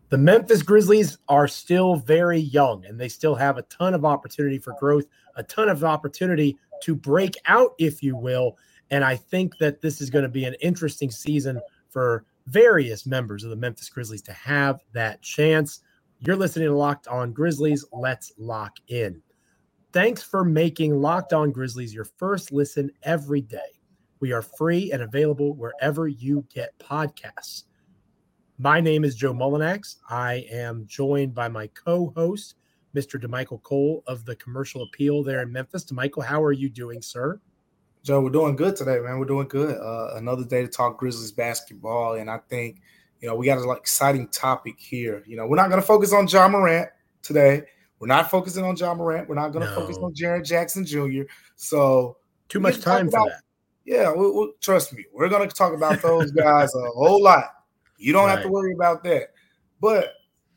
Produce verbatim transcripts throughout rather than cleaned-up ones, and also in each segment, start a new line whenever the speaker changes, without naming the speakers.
The Memphis Grizzlies are still very young, and they still have a ton of opportunity for growth, a ton of opportunity to break out, if you will. And I think that this is going to be an interesting season for various members of the Memphis Grizzlies to have that chance. You're listening to Locked On Grizzlies. Let's lock in. Thanks for making Locked On Grizzlies your first listen every day. We are free and available wherever you get podcasts. My name is Joe Mullinax. I am joined by my co-host, Mister DeMichael Cole of the Commercial Appeal there in Memphis. DeMichael, how are you doing, sir?
Joe, we're doing good today, man. We're doing good. Uh, another day to talk Grizzlies basketball, and I think, you know, we got an exciting topic here. You know, we're not going to focus on Ja Morant today. We're not focusing on Ja Morant. We're not going to no. focus on Jaren Jackson Junior So
too much time for
about,
that.
Yeah, we'll, we'll, trust me. We're going to talk about those guys a whole lot. You don't right. have to worry about that. But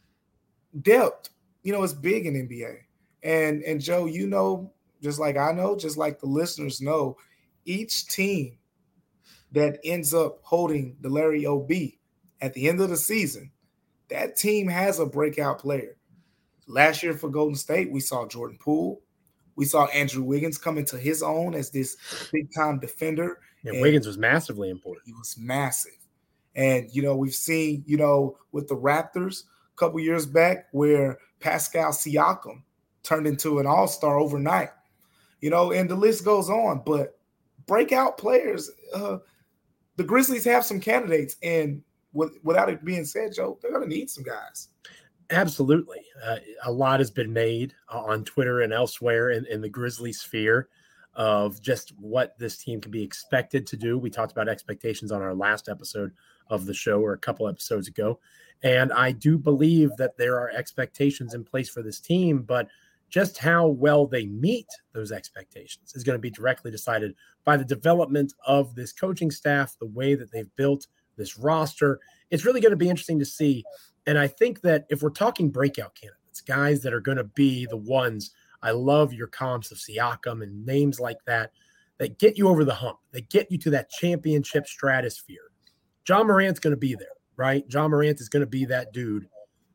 depth, you know, it's big in N B A. And, and Joe, you know, just like I know, just like the listeners know, each team that ends up holding the Larry O B at the end of the season, that team has a breakout player. Last year for Golden State, we saw Jordan Poole. We saw Andrew Wiggins come into his own as this big-time defender.
Yeah, Wiggins was massively important.
He was massive. And, you know, we've seen, you know, with the Raptors a couple years back where Pascal Siakam turned into an all-star overnight, you know, and the list goes on. But breakout players, uh, the Grizzlies have some candidates. And with, without it being said, Joe, they're going to need some guys.
Absolutely. Uh, a lot has been made uh, on Twitter and elsewhere in, in the Grizzly sphere of just what this team can be expected to do. We talked about expectations on our last episode of the show or a couple episodes ago. And I do believe that there are expectations in place for this team, but just how well they meet those expectations is going to be directly decided by the development of this coaching staff, the way that they've built this roster. It's really going to be interesting to see. And I think that if we're talking breakout candidates, guys that are going to be the ones, I love your comps of Siakam and names like that, that get you over the hump, that get you to that championship stratosphere. Ja Morant's going to be there, right? Ja Morant is going to be that dude.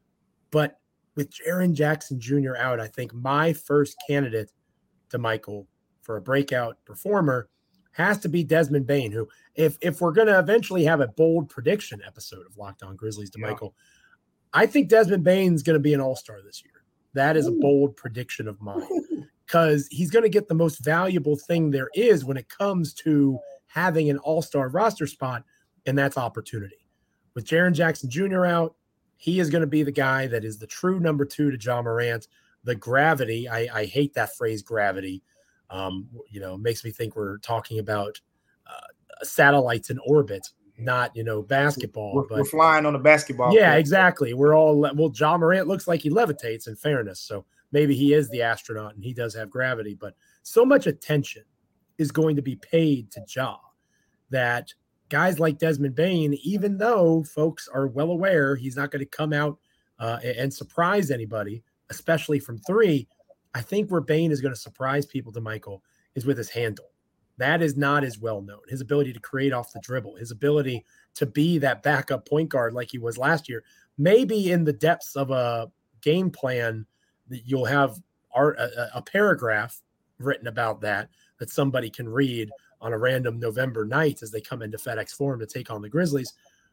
But with Jaren Jackson Junior out, I think my first candidate to Michael for a breakout performer has to be Desmond Bane, who, if if we're going to eventually have a bold prediction episode of Locked On Grizzlies to yeah. Michael, I think Desmond Bane's going to be an all-star this year. That is a bold prediction of mine because he's going to get the most valuable thing there is when it comes to having an all-star roster spot, and that's opportunity. With Jaren Jackson Junior out, he is going to be the guy that is the true number two to Ja Morant. The gravity, I, I hate that phrase gravity. Um, you know, makes me think we're talking about uh, satellites in orbit, not, you know, basketball.
We're,
but
we're flying on a basketball.
Yeah, court. Exactly. We're all, well, Ja Morant looks like he levitates in fairness. So maybe he is the astronaut and he does have gravity, but so much attention is going to be paid to Ja that guys like Desmond Bane, even though folks are well aware he's not going to come out uh, and surprise anybody, especially from three, I think where Bane is going to surprise people to Michael is with his handle. That is not as well known. His ability to create off the dribble, his ability to be that backup point guard like he was last year, maybe in the depths of a game plan that you'll have art, a, a paragraph written about that, that somebody can read on a random November night as they come into FedEx Forum to take on the Grizzlies.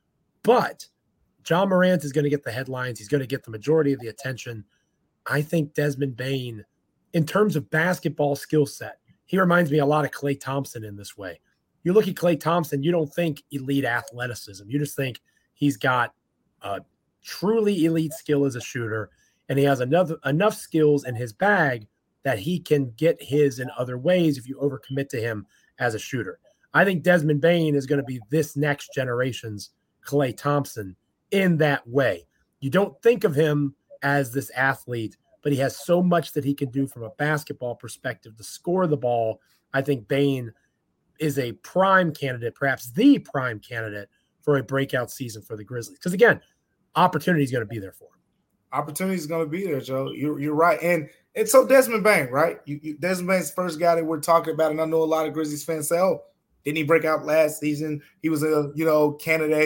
But Ja Morant is going to get the headlines. He's going to get the majority of the attention. I think Desmond Bane, in terms of basketball skill set, he reminds me a lot of Klay Thompson in this way. You look at Klay Thompson, you don't think elite athleticism. You just think he's got a truly elite skill as a shooter, and he has enough, enough skills in his bag that he can get his in other ways if you overcommit to him as a shooter. I think Desmond Bane is going to be this next generation's Klay Thompson in that way. You don't think of him as this athlete, but he has so much that he can do from a basketball perspective to score the ball. I think Bane is a prime candidate, perhaps the prime candidate for a breakout season for the Grizzlies. Because again, opportunity is going to be there for him.
Opportunity is going to be there, Joe. You're, you're right. And and so Desmond Bane, right? You, you, Desmond Bane's the first guy that we're talking about, and I know a lot of Grizzlies fans say, oh, didn't he break out last season? He was a, you know, candidate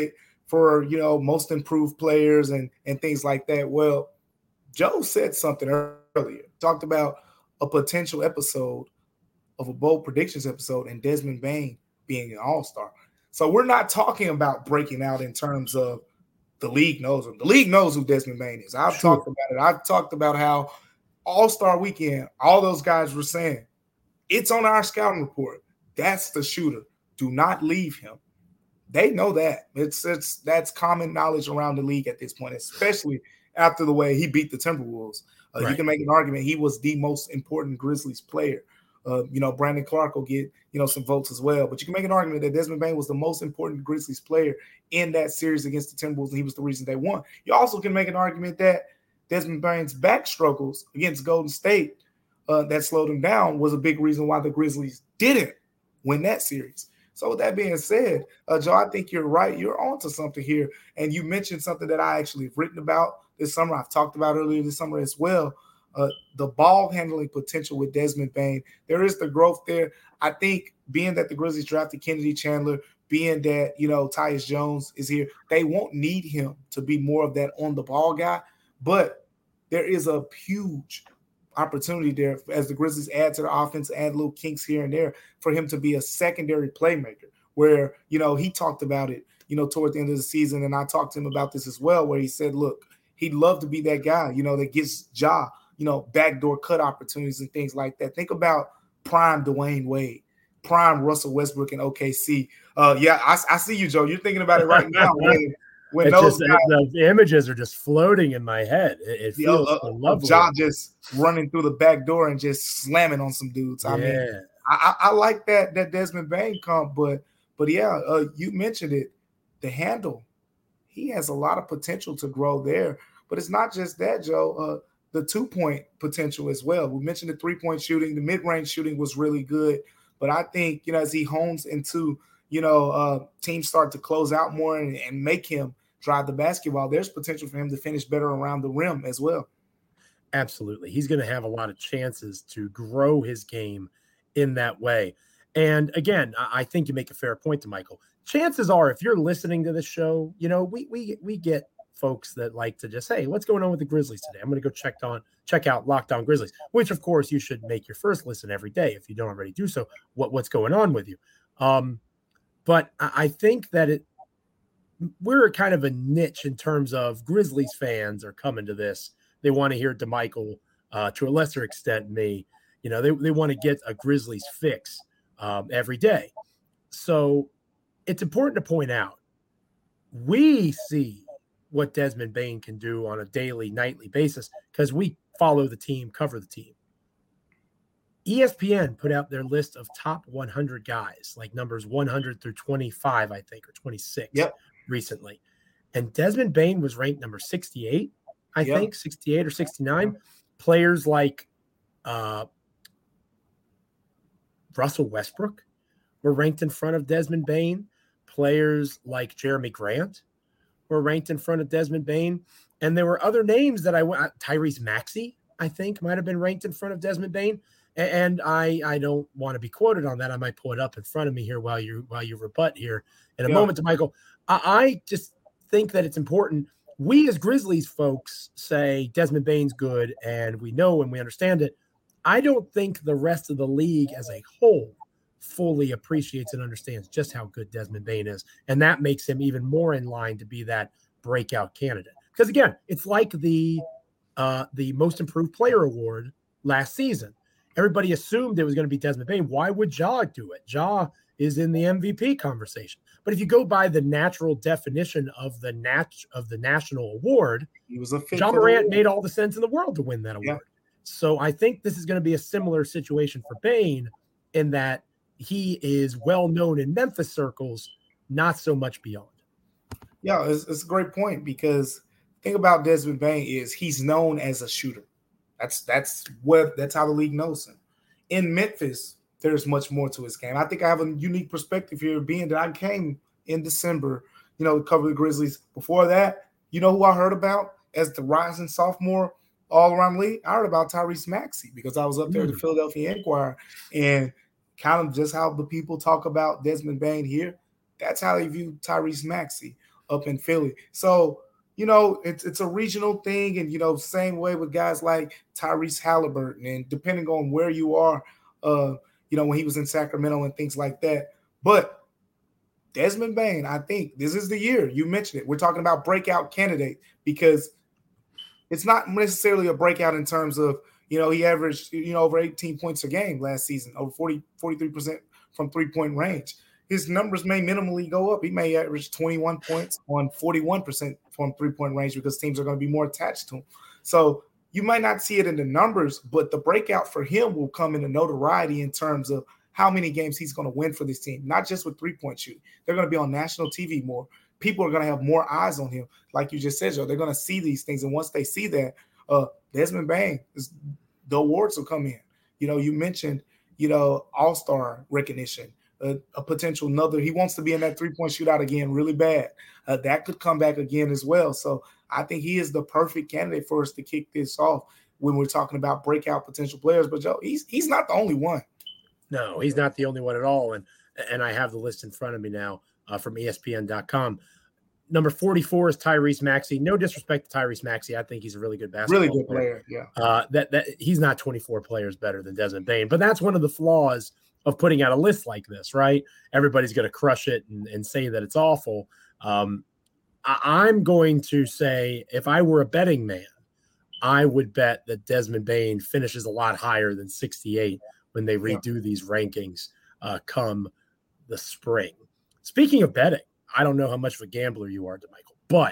for, you know, most improved players and, and things like that. Well, Joe said something earlier, talked about a potential episode of a bold predictions episode and Desmond Bane being an all-star. So we're not talking about breaking out in terms of the league knows him. The league knows who Desmond Bane is. I've sure. talked about it. I've talked about how all-star weekend, all those guys were saying, it's on our scouting report. That's the shooter. Do not leave him. They know that. It's it's that's common knowledge around the league at this point, especially after the way he beat the Timberwolves. Uh, right. You can make an argument he was the most important Grizzlies player. Uh, you know, Brandon Clark will get, you know, some votes as well. But you can make an argument that Desmond Bane was the most important Grizzlies player in that series against the Timberwolves, and he was the reason they won. You also can make an argument that Desmond Bane's back struggles against Golden State uh, that slowed him down was a big reason why the Grizzlies didn't win that series. So with that being said, uh, Joe, I think you're right. You're onto something here. And you mentioned something that I actually have written about this summer. I've talked about earlier this summer as well. Uh, the ball handling potential with Desmond Bane. There is the growth there. I think being that the Grizzlies drafted Kennedy Chandler, being that, you know, Tyus Jones is here, they won't need him to be more of that on the ball guy. But there is a huge opportunity there as the Grizzlies add to the offense, add little kinks here and there for him to be a secondary playmaker where, you know, he talked about it, you know, toward the end of the season. And I talked to him about this as well, where he said, look, he'd love to be that guy, you know, that gets Ja, you know, backdoor cut opportunities and things like that. Think about prime Dwayne Wade, prime Russell Westbrook in O K C. Uh, yeah, I, I see you, Joe. You're thinking about it right now. When, when those
just,
guys,
the images are just floating in my head. It, it feels
uh,
so lovely.
Ja just running through the back door and just slamming on some dudes. I
yeah.
mean, I, I like that that Desmond Bane comp, but but yeah, uh, you mentioned it. The handle, he has a lot of potential to grow there. But it's not just that, Joe. Uh, the two-point potential as well. We mentioned the three-point shooting. The mid-range shooting was really good. But I think, you know, as he hones into, you know, uh, teams start to close out more and, and make him drive the basketball, there's potential for him to finish better around the rim as well.
Absolutely. He's going to have a lot of chances to grow his game in that way. And again, I think you make a fair point to Michael. Chances are, if you're listening to this show, you know, we we we get folks that like to just, hey, what's going on with the Grizzlies today? I'm going to go check on check out Locked On Grizzlies, which of course you should make your first listen every day if you don't already do so. What what's going on with you? Um, but I think that it we're kind of a niche in terms of Grizzlies fans are coming to this. They want to hear DeMichael, uh, to a lesser extent me. You know, they they want to get a Grizzlies fix um, every day. So it's important to point out we see what Desmond Bane can do on a daily, nightly basis because we follow the team, cover the team. E S P N put out their list of top one hundred guys, like numbers one hundred through twenty-five, I think, or twenty-six
yep.
recently. And Desmond Bane was ranked number sixty-eight, I yep. think, sixty-eight or sixty-nine. Yep. Players like uh, Russell Westbrook were ranked in front of Desmond Bane. Players like Jeremy Grant were ranked in front of Desmond Bane. And there were other names that I went, Tyrese Maxey, I think, might have been ranked in front of Desmond Bane. And I, I don't want to be quoted on that. I might pull it up in front of me here while you while you rebut here in a yeah. moment to Michael. I, I just think that it's important. We as Grizzlies folks say Desmond Bane's good, and we know and we understand it. I don't think the rest of the league as a whole fully appreciates and understands just how good Desmond Bane is. And that makes him even more in line to be that breakout candidate. Because again, it's like the uh, the most improved player award last season. Everybody assumed it was going to be Desmond Bane. Why would Ja do it? Ja is in the M V P conversation. But if you go by the natural definition of the nat- of the national award,
he was a
Ja Morant made all the sense in the world to win that award.
Yeah.
So I think this is going to be a similar situation for Bane in that he is well known in Memphis circles, not so much beyond.
Yeah, it's, it's a great point because the thing about Desmond Bane is he's known as a shooter. That's that's what that's how the league knows him. In Memphis, there's much more to his game. I think I have a unique perspective here, being that I came in December, you know, to cover the Grizzlies. Before that, you know who I heard about as the rising sophomore all around the league? I heard about Tyrese Maxey because I was up there mm. at the Philadelphia Inquirer, and kind of just how the people talk about Desmond Bane here. That's how they view Tyrese Maxey. up in Philly. So, you know, it's it's a regional thing, and, you know, same way with guys like Tyrese Halliburton, and depending on where you are, uh, you know, when he was in Sacramento and things like that. But Desmond Bane, I think this is the year. You mentioned it. We're talking about breakout candidate, because it's not necessarily a breakout in terms of, you know, he averaged, you know, over eighteen points a game last season, over forty, forty-three percent from three-point range. His numbers may minimally go up. He may average twenty-one points on forty-one percent from three-point range, because teams are going to be more attached to him. So you might not see it in the numbers, but the breakout for him will come in the notoriety in terms of how many games he's going to win for this team, not just with three-point shooting. They're going to be on national T V more. People are going to have more eyes on him. Like you just said, Joe, they're going to see these things. And once they see that, uh, Desmond Bane, is, the awards will come in. You know, you mentioned, you know, all-star recognition, uh, a potential another. He wants to be in that three-point shootout again really bad. Uh, that could come back again as well. So I think he is the perfect candidate for us to kick this off when we're talking about breakout potential players. But, Joe, he's he's not the only one.
No, he's not the only one at all. And and I have the list in front of me now uh, from E S P N dot com. Number forty-four is Tyrese Maxey. No disrespect to Tyrese Maxey. I think he's a really good basketball
Really good
player.
player, yeah.
Uh, that, that he's not twenty-four players better than Desmond Bane. But that's one of the flaws of putting out a list like this, right? Everybody's going to crush it and, and say that it's awful. Um, I, I'm going to say, if I were a betting man, I would bet that Desmond Bane finishes a lot higher than sixty-eight when they redo yeah. these rankings uh, come the spring. Speaking of betting, I don't know how much of a gambler you are, DeMichael, but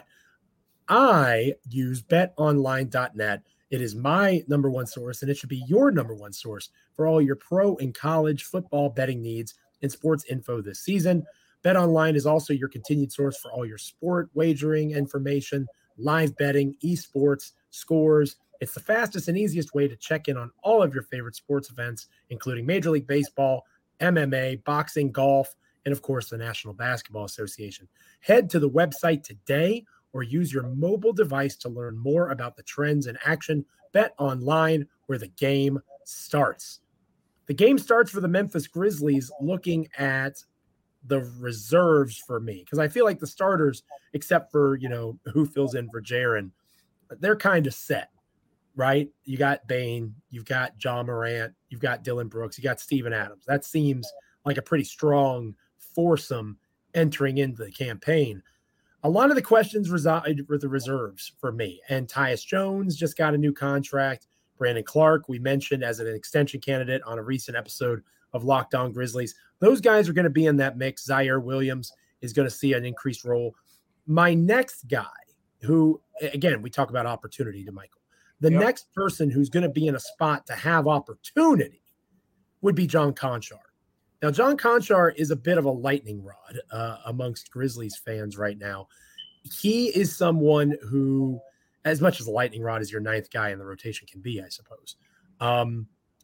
I use bet online dot net. It is my number one source, and it should be your number one source for all your pro and college football betting needs and sports info this season. BetOnline is also your continued source for all your sport wagering information, live betting, esports, scores. It's the fastest and easiest way to check in on all of your favorite sports events, including Major League Baseball, M M A, boxing, golf, and of course, the National Basketball Association. Head to the website today or use your mobile device to learn more about the trends in action. Bet online, where the game starts. The game starts for the Memphis Grizzlies, looking at the reserves for me, because I feel like the starters, except for, you know, who fills in for Jaren, they're kind of set, right? You got Bane, you've got Ja Morant, you've got Dillon Brooks, you got Steven Adams. That seems like a pretty strong foursome entering into the campaign. A lot of the questions reside with the reserves for me. And Tyus Jones just got a new contract. Brandon Clark, we mentioned as an extension candidate on a recent episode of Locked On Grizzlies. Those guys are going to be in that mix. Zaire Williams is going to see an increased role. My next guy, who, again, we talk about opportunity, DeMichael. The yep. next person who's going to be in a spot to have opportunity would be John Konchar. Now, John Konchar is a bit of a lightning rod uh, amongst Grizzlies fans right now. He is someone who, as much as a lightning rod as your ninth guy in the rotation can be, I suppose. Um,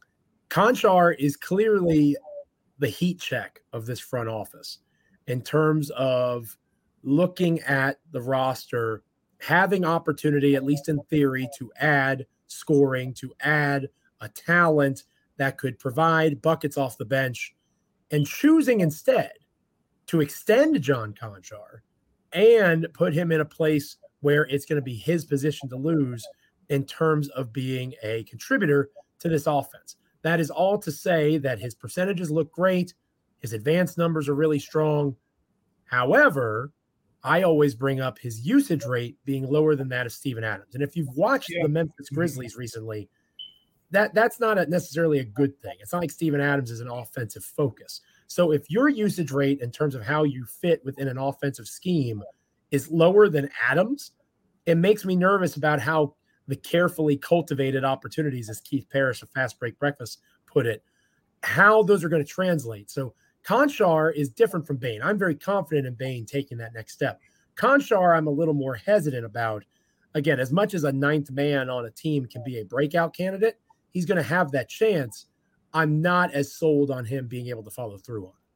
Konchar is clearly the heat check of this front office in terms of looking at the roster, having opportunity, at least in theory, to add scoring, to add a talent that could provide buckets off the bench, and choosing instead to extend John Konchar and put him in a place where it's going to be his position to lose in terms of being a contributor to this offense. That is all to say that his percentages look great. His advanced numbers are really strong. However, I always bring up his usage rate being lower than that of Steven Adams. And if you've watched yeah. the Memphis Grizzlies recently, that that's not a, necessarily a good thing. It's not like Steven Adams is an offensive focus. So if your usage rate in terms of how you fit within an offensive scheme is lower than Adams, it makes me nervous about how the carefully cultivated opportunities, as Keith Parrish of Fast Break Breakfast put it, how those are going to translate. So Konchar is different from Bane. I'm very confident in Bane taking that next step. Konchar, I'm a little more hesitant about. Again, as much as a ninth man on a team can be a breakout candidate, he's going to have that chance. I'm not as sold on him being able to follow through on it.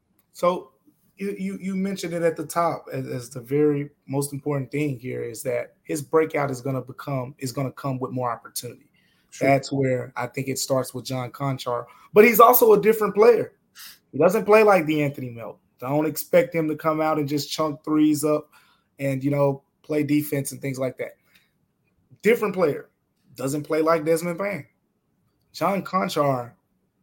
So you you, you mentioned it at the top as, as the very most important thing here is that his breakout is going to become is going to come with more opportunity. Sure. That's where I think it starts with John Konchar. But he's also a different player. He doesn't play like DeAnthony Melton. Don't expect him to come out and just chunk threes up and, you know, play defense and things like that. Different player. Doesn't play like Desmond Bane. John Konchar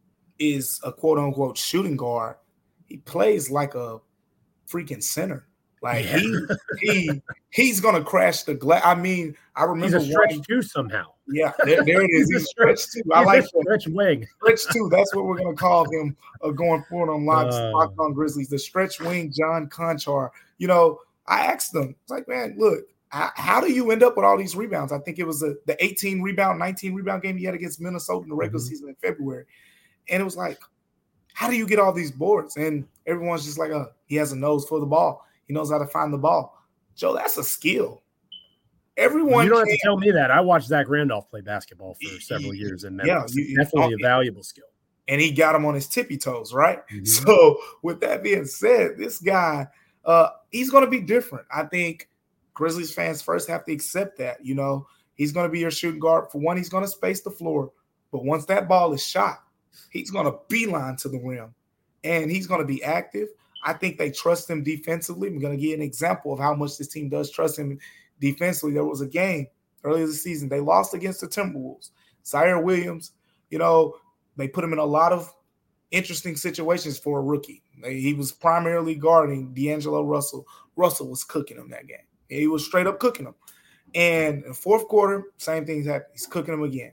is a quote-unquote shooting guard. He plays like a freaking center. Like yeah. he he he's gonna crash the glass. I mean, I remember
he's a stretch
one,
two somehow.
Yeah, there, there it is. He's, he's a stretch two. I like that.
Stretch wing.
Stretch two. That's what we're gonna call him uh, going forward on Locked uh, on Grizzlies. The stretch wing, John Konchar. You know, I asked them. It's like, man, look, how, how do you end up with all these rebounds? I think it was a, the eighteen rebound, nineteen rebound game he had against Minnesota in the regular mm-hmm. season in February, and it was like, how do you get all these boards? And everyone's just like, uh, he has a nose for the ball. He knows how to find the ball. Joe, that's a skill. Everyone,
you don't
can,
have to tell me that. I watched Zach Randolph play basketball for several years in Memphis. Yeah, you, definitely a valuable skill.
And he got him on his tippy toes, right? Mm-hmm. So with that being said, this guy, uh, he's going to be different. I think Grizzlies fans first have to accept that. You know, he's going to be your shooting guard. For one, he's going to space the floor. But once that ball is shot, he's going to beeline to the rim. And he's going to be active. I think they trust him defensively. I'm going to give you an example of how much this team does trust him defensively. There was a game earlier this season. They lost against the Timberwolves. Zaire Williams, you know, they put him in a lot of interesting situations for a rookie. He was primarily guarding D'Angelo Russell. Russell was cooking him that game. He was straight up cooking him. And in the fourth quarter, same thing's happened. He's cooking him again.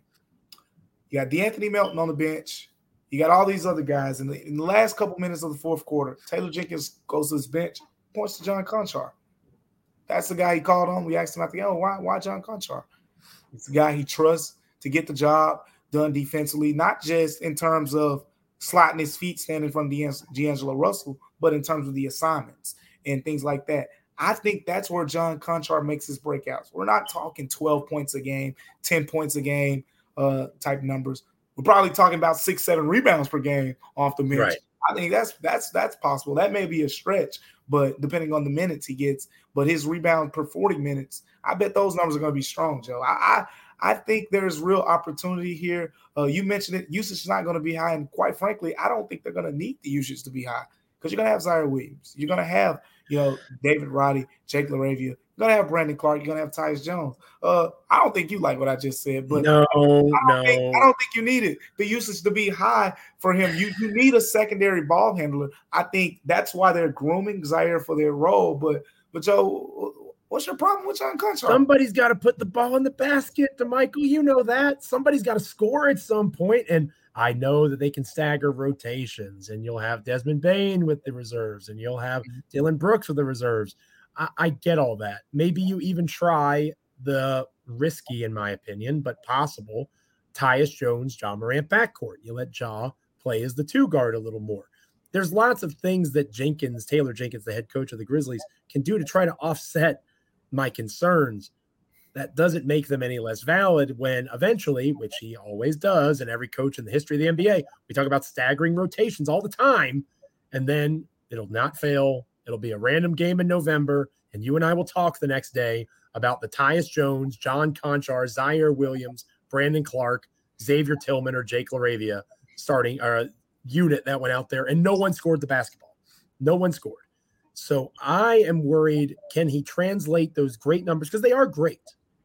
You got DeAnthony Melton on the bench. You got all these other guys. In the, in the last couple minutes of the fourth quarter, Taylor Jenkins goes to his bench, points to John Konchar. That's the guy he called on. We asked him at the end, oh, why, why John Konchar? It's the guy he trusts to get the job done defensively, not just in terms of slotting his feet standing from D'Angelo Russell, but in terms of the assignments and things like that. I think that's where John Konchar makes his breakouts. We're not talking twelve points a game, ten points a game uh, type numbers. We're probably talking about six, seven rebounds per game off the bench. Right. I think that's that's that's possible. That may be a stretch, but depending on the minutes he gets, but his rebound per forty minutes, I bet those numbers are going to be strong, Joe. I I, I think there's real opportunity here. Uh, you mentioned it. Usage is not going to be high, and quite frankly, I don't think they're going to need the usage to be high because you're going to have Zaire Williams. You're going to have, you know, David Roddy, Jake LaRavia. You're going to have Brandon Clark. You're going to have Tyus Jones. Uh, I don't think you like what I just said, but
no,
I don't
no.
Think, I don't think you need it. The usage to be high for him. You you need a secondary ball handler. I think that's why they're grooming Zaire for their role. But but Joe, what's your problem with John Konchar?
Somebody's got to put the ball in the basket, DeMichael. You know that. Somebody's got to score at some point, and I know that they can stagger rotations, and you'll have Desmond Bane with the reserves, and you'll have Dylan Brooks with the reserves. I, I get all that. Maybe you even try the risky, in my opinion, but possible Tyus Jones, Ja Morant backcourt. You let Ja play as the two guard a little more. There's lots of things that Jenkins, Taylor Jenkins, the head coach of the Grizzlies, can do to try to offset my concerns. That doesn't make them any less valid when eventually, which he always does, and every coach in the history of the N B A, we talk about staggering rotations all the time, and then it'll not fail. It'll be a random game in November, and you and I will talk the next day about the Tyus Jones, John Konchar, Zaire Williams, Brandon Clark, Xavier Tillman, or Jake LaRavia starting uh, unit that went out there, and no one scored the basketball. No one scored. So I am worried, can he translate those great numbers? Because they are great.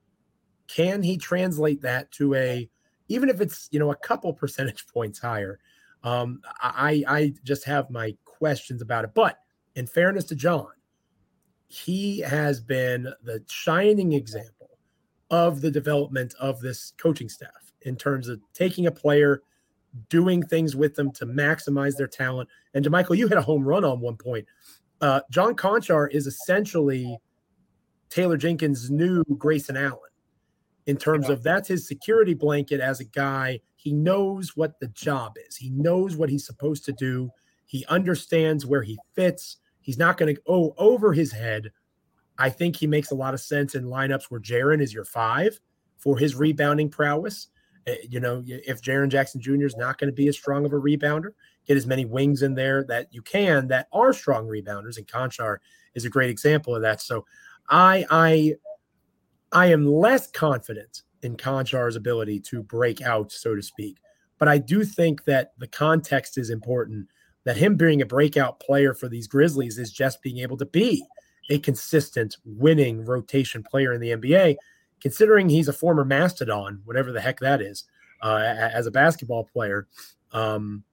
Can he translate that to a, even if it's, you know, a couple percentage points higher? Um, I, I just have my questions about it. But in fairness to John, he has been the shining example of the development of this coaching staff in terms of taking a player, doing things with them to maximize their talent. And DeMichael, you hit a home run on one point. Uh, John Konchar is essentially Taylor Jenkins' new Grayson Allen in terms yeah. of that's his security blanket as a guy. He knows what the job is. He knows what he's supposed to do. He understands where he fits. He's not going to go over his head. I think he makes a lot of sense in lineups where Jaren is your five for his rebounding prowess. Uh, you know, if Jaren Jackson Junior is not going to be as strong of a rebounder, get as many wings in there that you can that are strong rebounders, and Konchar is a great example of that. So I I I am less confident in Konchar's ability to break out, so to speak. But I do think that the context is important, that him being a breakout player for these Grizzlies is just being able to be a consistent winning rotation player in the N B A, considering he's a former Mastodon, whatever the heck that is, uh, as a basketball player. Um,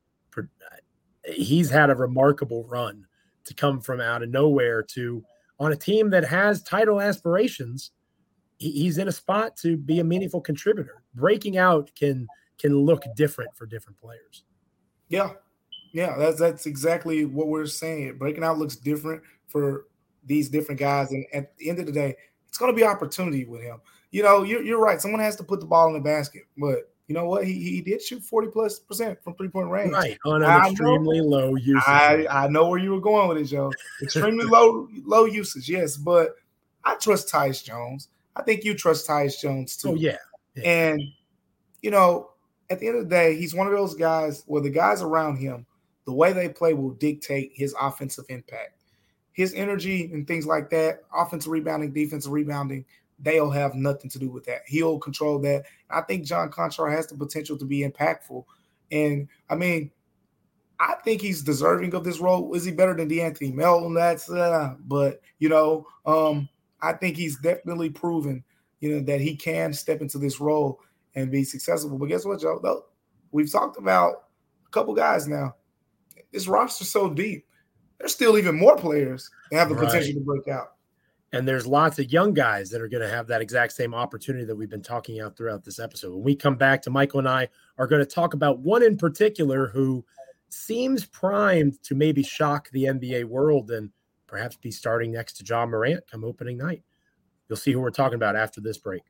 he's had a remarkable run to come from out of nowhere to on a team that has title aspirations. He's in a spot to be a meaningful contributor. Breaking out can can look different for different players.
Yeah, yeah, that's that's exactly what we're saying. Breaking out looks different for these different guys, and at the end of the day, it's going to be opportunity with him. You know, you're, you're right. Someone has to put the ball in the basket, but you know what? He he did shoot forty plus percent from three point range,
right? On an
I
extremely
know,
low usage.
I, I know where you were going with it, Joe. Extremely low low usage, yes, but I trust Tyus Jones. I think you trust Tyus Jones too.
Oh yeah. yeah,
and you know, at the end of the day, he's one of those guys where the guys around him, the way they play will dictate his offensive impact. His energy and things like that, offensive rebounding, defensive rebounding, they'll have nothing to do with that. He'll control that. I think John Konchar has the potential to be impactful. And, I mean, I think he's deserving of this role. Is he better than DeAnthony Melton? That's uh, – but, you know, um, I think he's definitely proven, you know, that he can step into this role and be successful. But guess what, Joe? Though, we've talked about a couple guys now. This roster's so deep. There's still even more players that have the
right.
potential to break out.
And there's lots of young guys that are going to have that exact same opportunity that we've been talking about throughout this episode. When we come back to Michael and I are going to talk about one in particular who seems primed to maybe shock the N B A world and perhaps be starting next to Ja Morant come opening night. You'll see who we're talking about after this break.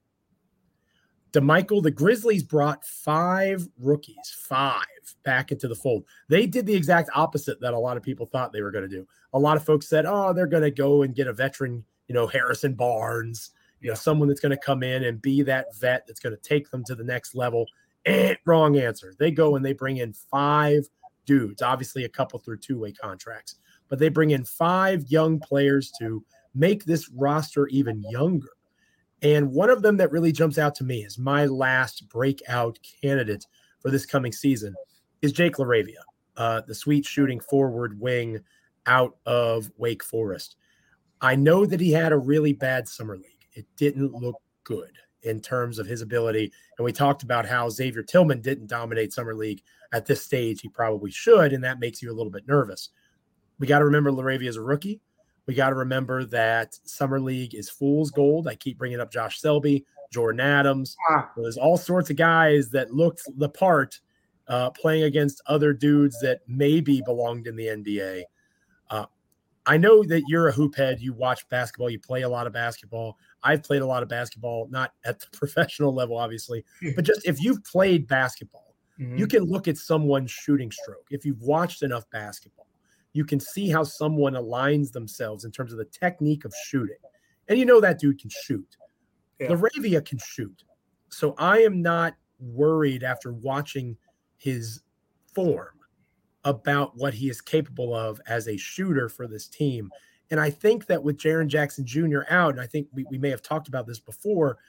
DeMichael, the Grizzlies brought five rookies, five back into the fold. They did the exact opposite that a lot of people thought they were going to do. A lot of folks said, oh, they're going to go and get a veteran, you know, Harrison Barnes, you know, someone that's going to come in and be that vet that's going to take them to the next level. Eh, wrong answer. They go and they bring in five dudes, obviously a couple through two-way contracts, but they bring in five young players to make this roster even younger. And one of them that really jumps out to me is my last breakout candidate for this coming season is Jake LaRavia, uh, the sweet shooting forward wing out of Wake Forest. I know that he had a really bad summer league. It didn't look good in terms of his ability. And we talked about how Xavier Tillman didn't dominate summer league at this stage. He probably should, and that makes you a little bit nervous. We got to remember LaRavia is a rookie. We got to remember that summer league is fool's gold. I keep bringing up Josh Selby, Jordan Adams.
Ah.
There's all sorts of guys that looked the part uh, playing against other dudes that maybe belonged in the N B A. Uh, I know that you're a hoop head. You watch basketball. You play a lot of basketball. I've played a lot of basketball, not at the professional level, obviously, but just if you've played basketball, mm-hmm. you can look at someone's shooting stroke. If you've watched enough basketball, you can see how someone aligns themselves in terms of the technique of shooting. And you know that dude can shoot. Yeah. LaRavia can shoot. So I am not worried after watching his form about what he is capable of as a shooter for this team. And I think that with Jaren Jackson Junior out, and I think we, we may have talked about this before,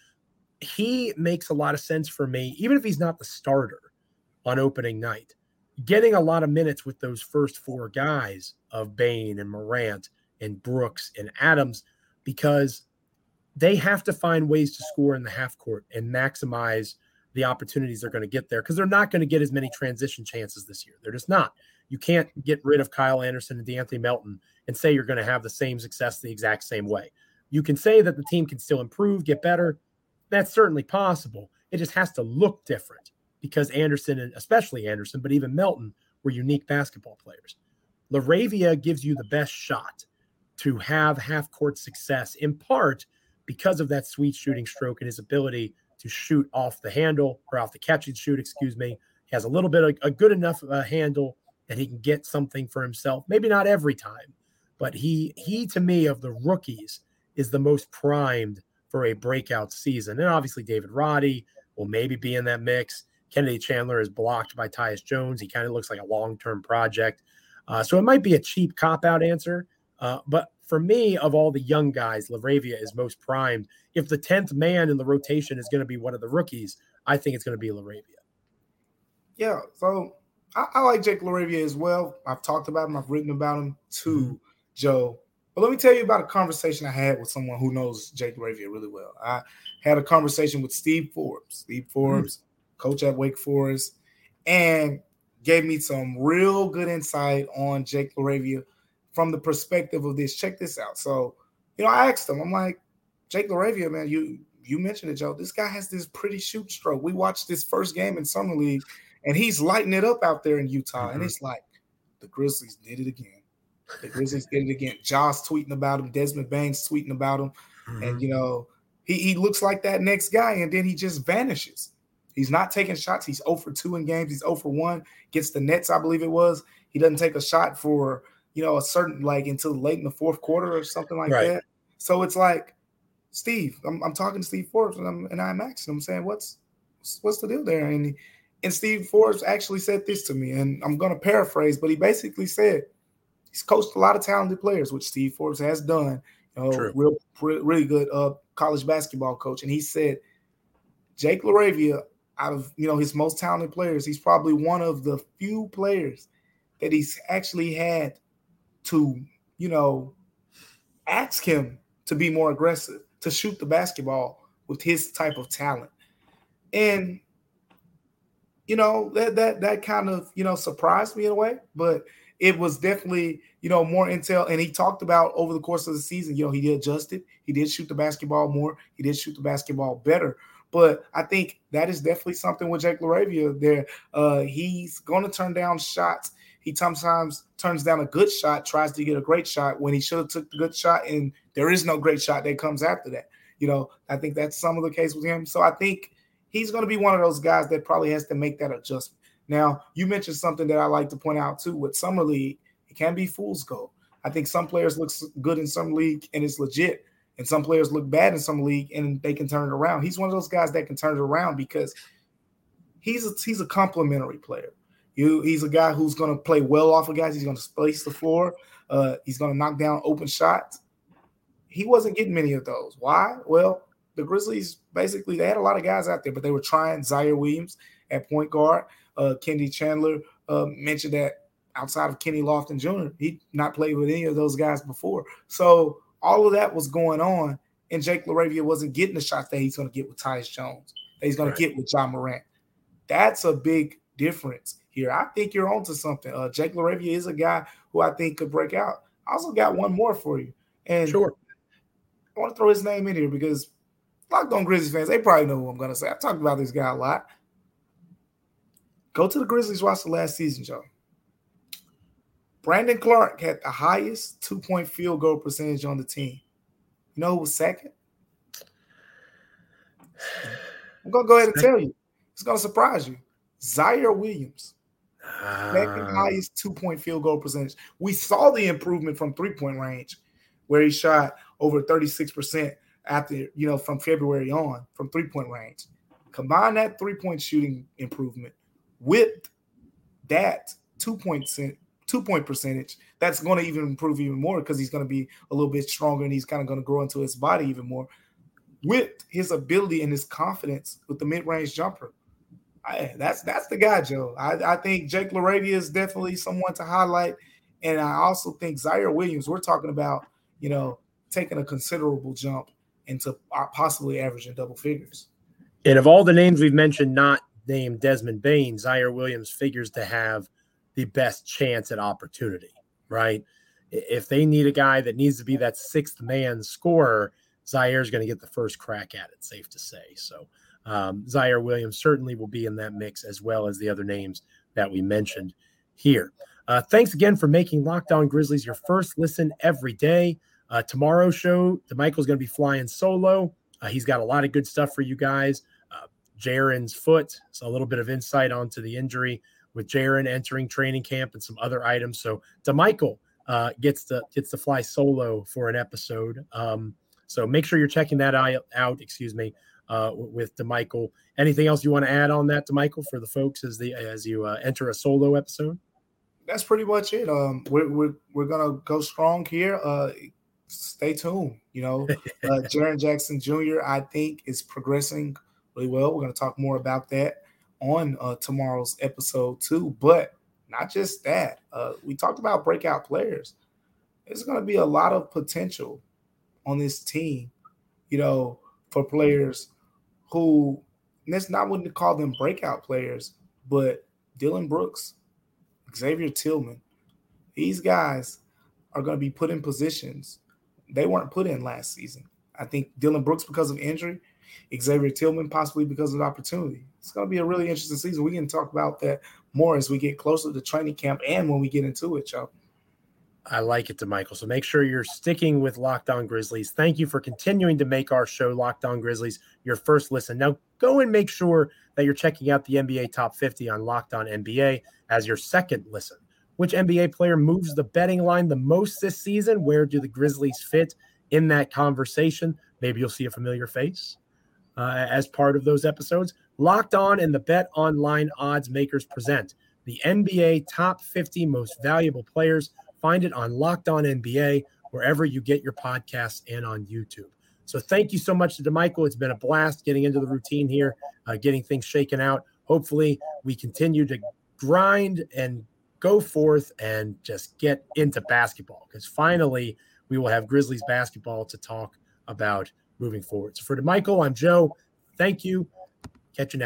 he makes a lot of sense for me, even if he's not the starter on opening night. Getting a lot of minutes with those first four guys of Bane and Morant and Brooks and Adams, because they have to find ways to score in the half court and maximize the opportunities they're going to get there, because they're not going to get as many transition chances this year. They're just not. You can't get rid of Kyle Anderson and DeAnthony Melton and say you're going to have the same success the exact same way. You can say that the team can still improve, get better. That's certainly possible. It just has to look different, because Anderson, and especially Anderson, but even Melton, were unique basketball players. LaRavia gives you the best shot to have half-court success, in part because of that sweet shooting stroke and his ability to shoot off the handle, or off the catch and shoot, excuse me. He has a little bit of a good enough uh, handle that he can get something for himself. Maybe not every time, but he, he to me, of the rookies, is the most primed for a breakout season. And obviously David Roddy will maybe be in that mix. Kennedy Chandler is blocked by Tyus Jones. He kind of looks like a long-term project. Uh, so it might be a cheap cop-out answer. Uh, but for me, of all the young guys, LaRavia is most primed. If the tenth man in the rotation is going to be one of the rookies, I think it's going to be LaRavia.
Yeah, so I, I like Jake LaRavia as well. I've talked about him. I've written about him too, mm-hmm. Joe. But let me tell you about a conversation I had with someone who knows Jake LaRavia really well. I had a conversation with Steve Forbes. Steve Forbes, mm-hmm. coach at Wake Forest, and gave me some real good insight on Jake LaRavia from the perspective of this. Check this out. So, you know, I asked him, I'm like, Jake LaRavia, man, you you mentioned it, Joe. This guy has this pretty shoot stroke. We watched this first game in Summer League, and he's lighting it up out there in Utah. Mm-hmm. And it's like, the Grizzlies did it again. The Grizzlies did it again. Josh tweeting about him. Desmond Baines tweeting about him. Mm-hmm. And, you know, he, he looks like that next guy, and then he just vanishes. He's not taking shots. He's zero for two in games. He's zero for one. Gets the Nets, I believe it was. He doesn't take a shot for, you know, a certain, like, until late in the fourth quarter or something like right. that. So it's like, Steve, I'm, I'm talking to Steve Forbes, and I'm and I'm asking him, saying, what's what's the deal there? And, and Steve Forbes actually said this to me, and I'm going to paraphrase, but he basically said, he's coached a lot of talented players, which Steve Forbes has done. You know, True. real, really good uh, college basketball coach. And he said, Jake LaRavia, out of, you know, his most talented players, he's probably one of the few players that he's actually had to, you know, ask him to be more aggressive, to shoot the basketball with his type of talent. And, you know, that that that kind of, you know, surprised me in a way, but it was definitely, you know, more intel. And he talked about over the course of the season, you know, he adjusted. He did shoot the basketball more. He did shoot the basketball better. But I think that is definitely something with Jake LaRavia there. Uh, he's going to turn down shots. He sometimes turns down a good shot, tries to get a great shot when he should have took the good shot, and there is no great shot that comes after that. You know, I think that's some of the case with him. So I think he's going to be one of those guys that probably has to make that adjustment. Now, you mentioned something that I like to point out, too, with Summer League. It can be fool's gold. I think some players look good in Summer League, and it's legit. And some players look bad in Summer League, and they can turn it around. He's one of those guys that can turn it around because he's a, he's a complimentary player. You, he's a guy who's going to play well off of guys. He's going to space the floor. Uh, he's going to knock down open shots. He wasn't getting many of those. Why? Well, the Grizzlies, basically, they had a lot of guys out there, but they were trying Zaire Williams at point guard. Uh, Kennedy Chandler uh, mentioned that outside of Kenny Lofton Junior, he'd not played with any of those guys before. So all of that was going on, and Jake LaRavia wasn't getting the shots that he's going to get with Tyus Jones, that he's going right. to get with Ja Morant. That's a big difference here. I think you're onto something. Uh, Jake LaRavia is a guy who I think could break out. I also got one more for you. And
sure.
I want to throw his name in here because Locked On Grizzlies fans, they probably know who I'm going to say. I've talked about this guy a lot. Go to the Grizzlies roster last season, Joe. Brandon Clark had the highest two-point field goal percentage on the team. You know who was second? I'm going to go ahead and tell you. It's going to surprise you. Zaire Williams. Second uh, highest two-point field goal percentage. We saw the improvement from three-point range where he shot over thirty-six percent after, you know, from February on from three-point range. Combine that three-point shooting improvement with that two-point two-point percentage, that's going to even improve even more because he's going to be a little bit stronger and he's kind of going to grow into his body even more with his ability and his confidence with the mid-range jumper. I, that's that's the guy, Joe. I, I think Jake LaRavia is definitely someone to highlight, and I also think Zaire Williams, we're talking about, you know, taking a considerable jump into possibly averaging double figures.
And of all the names we've mentioned, not named Desmond Baines, Zaire Williams figures to have the best chance at opportunity, right? If they need a guy that needs to be that sixth man scorer, Zaire's going to get the first crack at it, safe to say. So um, Zaire Williams certainly will be in that mix as well as the other names that we mentioned here. Uh, thanks again for making Locked On Grizzlies your first listen every day. Uh, tomorrow's show, DeMichael's going to be flying solo. Uh, he's got a lot of good stuff for you guys. Uh, Jaren's foot, so a little bit of insight onto the injury with Jaren entering training camp and some other items. So DeMichael uh, gets to gets to fly solo for an episode. Um, so make sure you're checking that out. Excuse me, uh, with DeMichael. Anything else you want to add on that, DeMichael, for the folks as the as you uh, enter a solo episode?
That's pretty much it. Um, we're we're we're gonna go strong here. Uh, stay tuned. You know, uh, Jaren Jackson Junior I think is progressing really well. We're gonna talk more about that on uh, tomorrow's episode too. But not just that. Uh, we talked about breakout players. there's going to be a lot of potential on this team, you know, for players who, and that's not what to call them breakout players, but Dillon Brooks, Xavier Tillman, these guys are going to be put in positions they weren't put in last season. I think Dillon Brooks because of injury, Xavier Tillman possibly because of opportunity. It's going to be a really interesting season. We can talk about that more as we get closer to training camp and when we get into it, y'all.
I like it, DeMichael. So make sure you're sticking with Locked On Grizzlies. Thank you for continuing to make our show, Locked On Grizzlies, your first listen. Now go and make sure that you're checking out the N B A Top fifty on Locked On N B A as your second listen. Which N B A player moves the betting line the most this season? Where do the Grizzlies fit in that conversation? Maybe you'll see a familiar face uh, as part of those episodes. Locked On and the Bet Online Odds Makers present the N B A Top fifty Most Valuable Players. Find it on Locked On N B A, wherever you get your podcasts and on YouTube. So thank you so much to DeMichael. It's been a blast getting into the routine here, uh, getting things shaken out. Hopefully we continue to grind and go forth and just get into basketball, because finally we will have Grizzlies basketball to talk about moving forward. So for DeMichael, I'm Joe. Thank you. Catch you next.